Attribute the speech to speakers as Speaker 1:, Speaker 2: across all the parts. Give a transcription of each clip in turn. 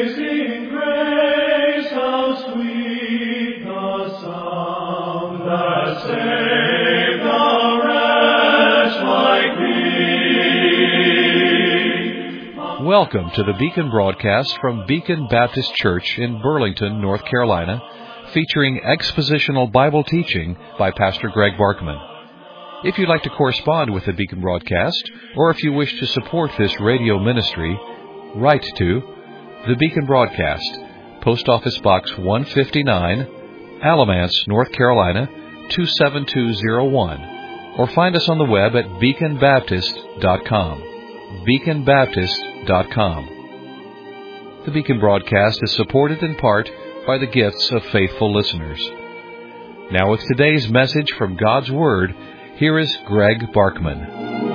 Speaker 1: Amazing grace, how sweet the sound that saved a wretch like me.
Speaker 2: Welcome to the Beacon broadcast from Beacon Baptist Church in Burlington, North Carolina, featuring expositional Bible teaching by Pastor Greg Barkman. If you'd like to correspond with the Beacon broadcast, or if you wish to support this radio ministry, write to the Beacon Broadcast, Post Office Box 159, Alamance, North Carolina 27201, or find us on the web at beaconbaptist.com. beaconbaptist.com. The Beacon Broadcast is supported in part by the gifts of faithful listeners. Now with today's message from God's Word, here is Greg Barkman.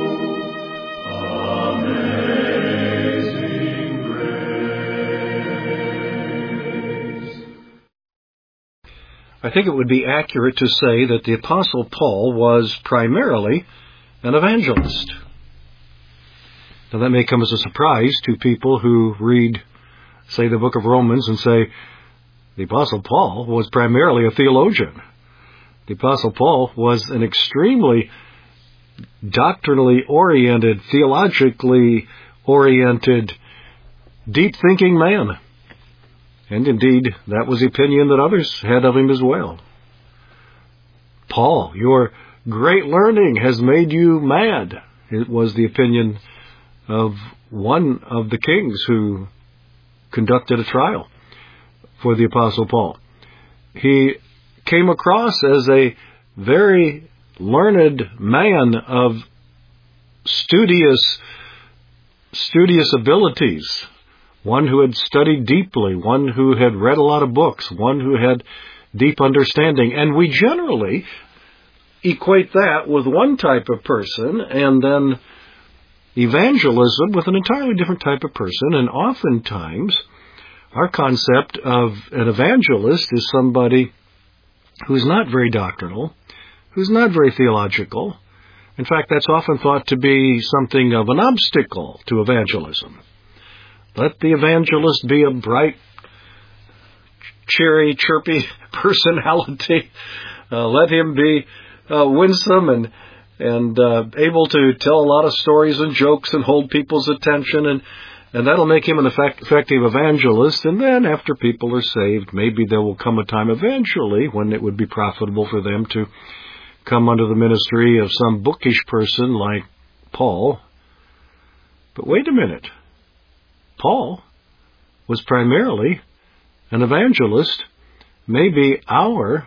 Speaker 3: I think it would be accurate to say that the Apostle Paul was primarily an evangelist. Now that may come as a surprise to people who read, say, the book of Romans and say, the Apostle Paul was primarily a theologian. The Apostle Paul was an extremely doctrinally oriented, theologically oriented, deep-thinking man. And indeed, that was the opinion that others had of him as well. Paul, your great learning has made you mad. It was the opinion of one of the kings who conducted a trial for the Apostle Paul. He came across as a very learned man of studious abilities, one who had studied deeply, one who had read a lot of books, one who had deep understanding. And we generally equate that with one type of person and then evangelism with an entirely different type of person. And oftentimes, our concept of an evangelist is somebody who's not very doctrinal, who's not very theological. In fact, that's often thought to be something of an obstacle to evangelism. Let the evangelist be a bright, cheery, chirpy personality. Let him be winsome and able to tell a lot of stories and jokes and hold people's attention, and that'll make him an effective evangelist. And then after people are saved, maybe there will come a time eventually when it would be profitable for them to come under the ministry of some bookish person like Paul. But wait a minute. Paul was primarily an evangelist. Maybe our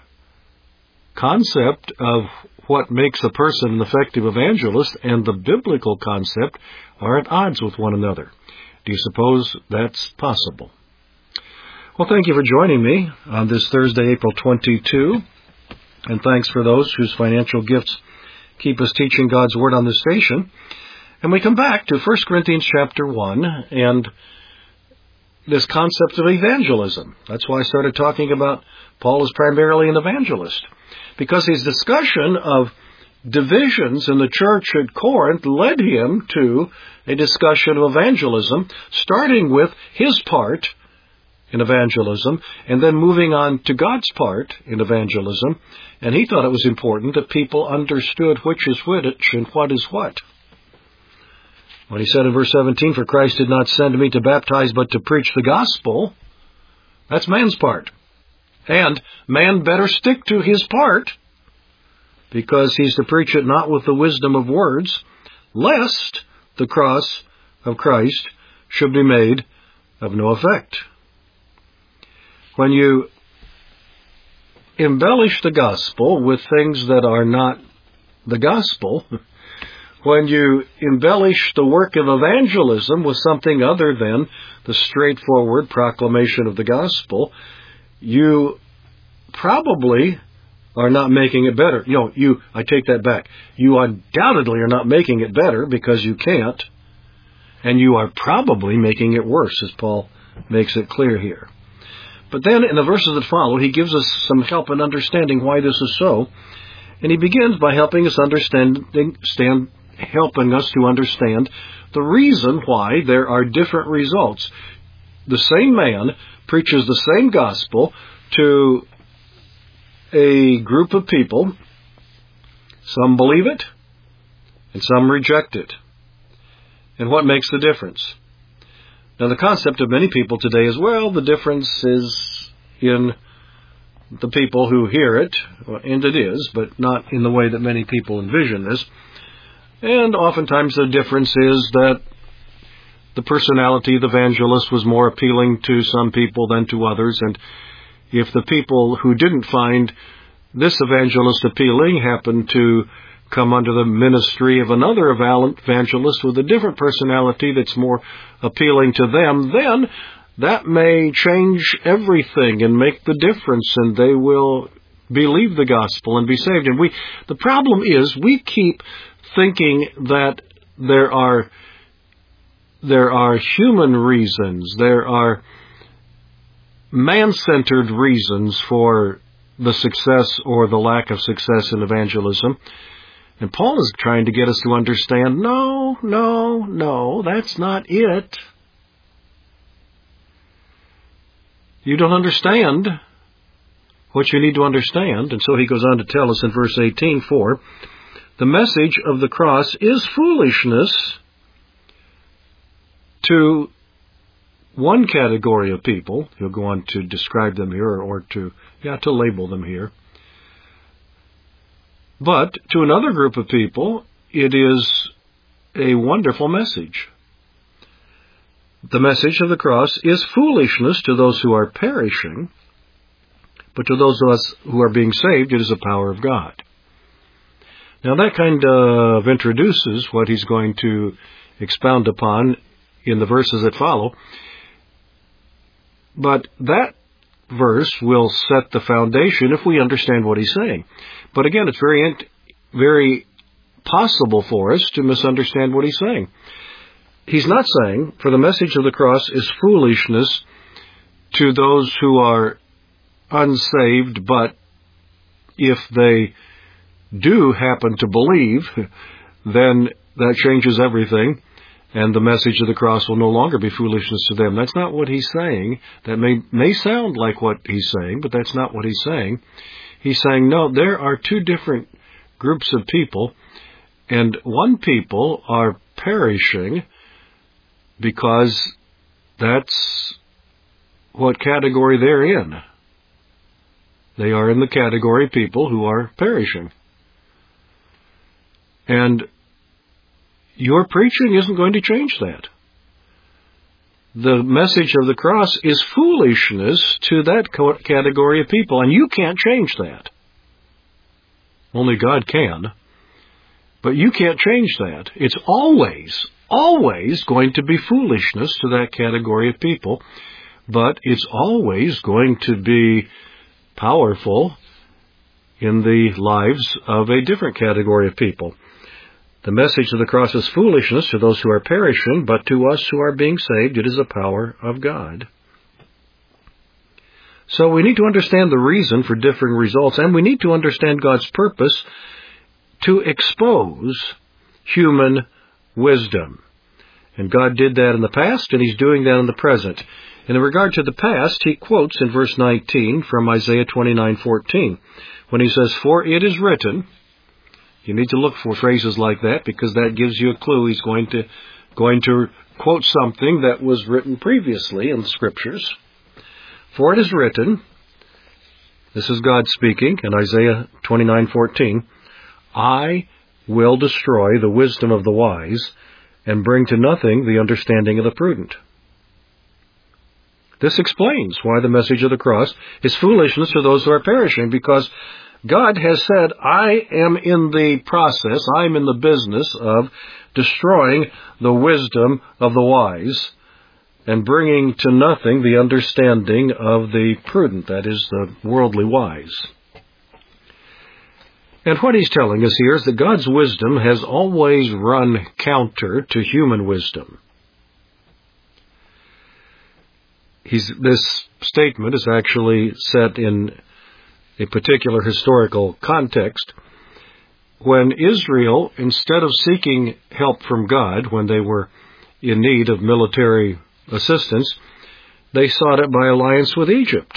Speaker 3: concept of what makes a person an effective evangelist and the biblical concept are at odds with one another. Do you suppose that's possible? Well, thank you for joining me on this Thursday, April 22. And thanks for those whose financial gifts keep us teaching God's Word on this station. And we come back to 1 Corinthians chapter 1 and this concept of evangelism. That's why I started talking about Paul as primarily an evangelist, because his discussion of divisions in the church at Corinth led him to a discussion of evangelism, starting with his part in evangelism and then moving on to God's part in evangelism. And he thought it was important that people understood which is which and what is what. When he said in verse 17, "For Christ did not send me to baptize, but to preach the gospel," that's man's part. And man better stick to his part, because he's to preach it not with the wisdom of words, lest the cross of Christ should be made of no effect. When you embellish the gospel with things that are not the gospel, when you embellish the work of evangelism with something other than the straightforward proclamation of the gospel, you probably are not making it better. I take that back. You undoubtedly are not making it better because you can't, and you are probably making it worse, as Paul makes it clear here. But then in the verses that follow, he gives us some help in understanding why this is so, and he begins by helping us to understand the reason why there are different results the same man preaches the same gospel to a group of people. Some believe it, and some reject it. And what makes the difference? Now, the concept of many people today is, well, the difference is in the people who hear it, and it is, but not in the way that many people envision this. And oftentimes the difference is that the personality of the evangelist was more appealing to some people than to others, and if the people who didn't find this evangelist appealing happened to come under the ministry of another evangelist with a different personality that's more appealing to them, then that may change everything and make the difference, and they will believe the gospel and be saved. And the problem is we keep thinking that there are human reasons, there are man-centered reasons for the success or the lack of success in evangelism. And Paul is trying to get us to understand, no, that's not it. You don't understand what you need to understand. And so he goes on to tell us in verse 18, "For the message of the cross is foolishness to one category of people." He'll go on to describe them here, or to label them here. "But to another group of people, it is a wonderful message. The message of the cross is foolishness to those who are perishing, but to those of us who are being saved, it is the power of God." Now that kind of introduces what he's going to expound upon in the verses that follow. But that verse will set the foundation if we understand what he's saying. But again, it's very possible for us to misunderstand what he's saying. He's not saying, for the message of the cross is foolishness to those who are unsaved, but if they do happen to believe, then that changes everything, and the message of the cross will no longer be foolishness to them. That's not what he's saying. That may sound like what he's saying, but that's not what he's saying. He's saying, no, there are two different groups of people, and one people are perishing because that's what category they're in. They are in the category of people who are perishing. And your preaching isn't going to change that. The message of the cross is foolishness to that category of people, and you can't change that. Only God can. But you can't change that. It's always going to be foolishness to that category of people, but it's always going to be powerful in the lives of a different category of people. The message of the cross is foolishness to those who are perishing, but to us who are being saved, it is the power of God. So we need to understand the reason for differing results, and we need to understand God's purpose to expose human wisdom. And God did that in the past, and He's doing that in the present. And in regard to the past, He quotes in verse 19 from Isaiah 29:14, when He says, "For it is written," you need to look for phrases like that because that gives you a clue. He's going to quote something that was written previously in the Scriptures. "For it is written," this is God speaking in Isaiah 29:14, "I will destroy the wisdom of the wise and bring to nothing the understanding of the prudent." This explains why the message of the cross is foolishness to those who are perishing, because God has said, I am in the process, I'm in the business of destroying the wisdom of the wise and bringing to nothing the understanding of the prudent, that is, the worldly wise. And what He's telling us here is that God's wisdom has always run counter to human wisdom. This statement is actually set in a particular historical context. When Israel, instead of seeking help from God when they were in need of military assistance, they sought it by alliance with Egypt.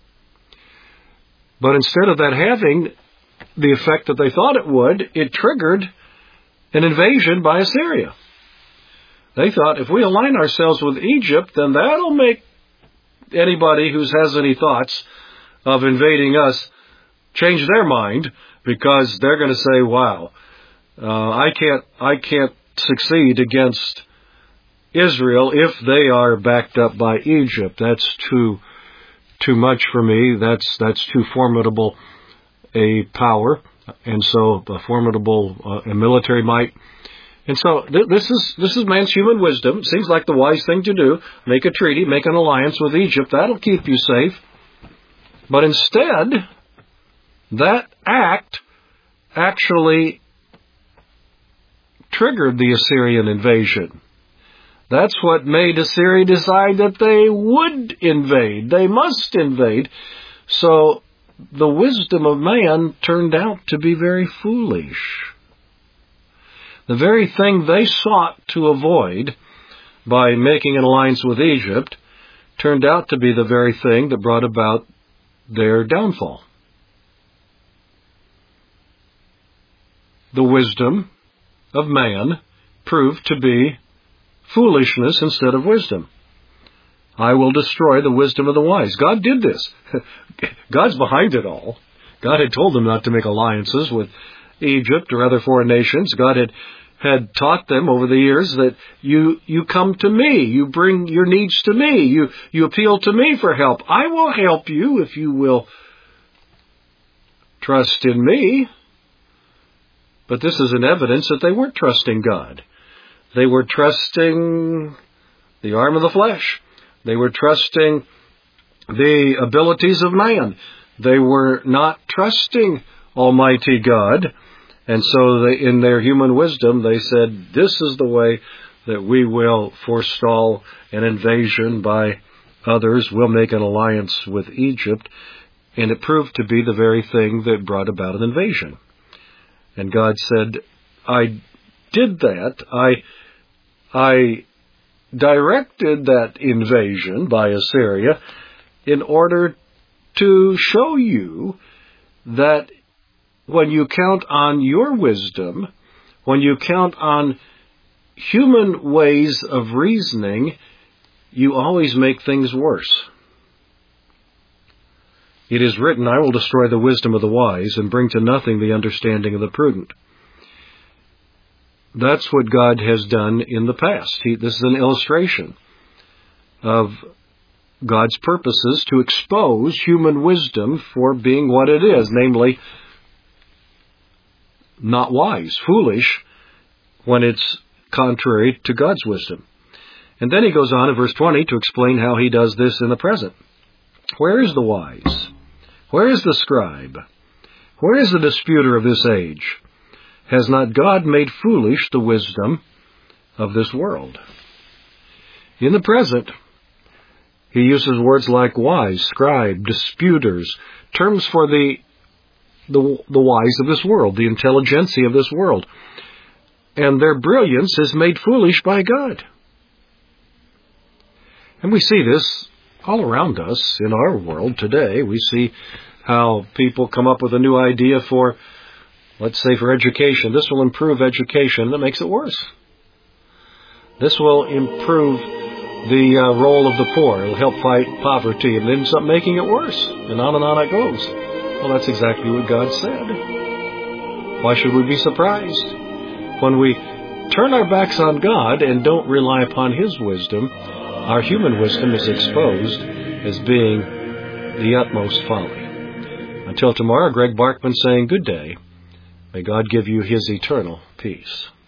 Speaker 3: But instead of that having the effect that they thought it would, it triggered an invasion by Assyria. They thought, if we align ourselves with Egypt, then that'll make anybody who has any thoughts of invading us change their mind, because they're going to say, wow, I can't succeed against Israel if they are backed up by Egypt. That's too much for me. That's too formidable a power, and so a formidable a military might. And so this is man's human wisdom. It seems like the wise thing to do. Make a treaty, make an alliance with Egypt. That'll keep you safe. But instead, that act actually triggered the Assyrian invasion. That's what made Assyria decide that they would invade. They must invade. So the wisdom of man turned out to be very foolish. The very thing they sought to avoid by making an alliance with Egypt turned out to be the very thing that brought about their downfall. The wisdom of man proved to be foolishness instead of wisdom. I will destroy the wisdom of the wise. God did this. God's behind it all. God had told them not to make alliances with Egypt or other foreign nations. God had taught them over the years that you come to me, you bring your needs to me, you appeal to me for help. I will help you if you will trust in me. But this is an evidence that they weren't trusting God. They were trusting the arm of the flesh. They were trusting the abilities of man. They were not trusting Almighty God. And so in their human wisdom, they said, this is the way that we will forestall an invasion by others. We'll make an alliance with Egypt. And it proved to be the very thing that brought about an invasion. And God said, I did that. I directed that invasion by Assyria in order to show you that when you count on your wisdom, when you count on human ways of reasoning, you always make things worse. It is written, I will destroy the wisdom of the wise and bring to nothing the understanding of the prudent. That's what God has done in the past. This is an illustration of God's purposes to expose human wisdom for being what it is, namely, not wise, foolish, when it's contrary to God's wisdom. And then he goes on in verse 20 to explain how he does this in the present. Where is the wise? Where is the scribe? Where is the disputer of this age? Has not God made foolish the wisdom of this world? In the present, he uses words like wise, scribe, disputers, terms for the wise of this world, the intelligentsia of this world. And their brilliance is made foolish by God. And we see this all around us in our world today. We see how people come up with a new idea for, let's say, for education. This will improve education. That makes it worse. This will improve the role of the poor. It will help fight poverty, and it ends up making it worse. And on it goes. Well, that's exactly what God said. Why should we be surprised? When we turn our backs on God and don't rely upon His wisdom, our human wisdom is exposed as being the utmost folly. Until tomorrow, Greg Barkman saying good day. May God give you His eternal peace.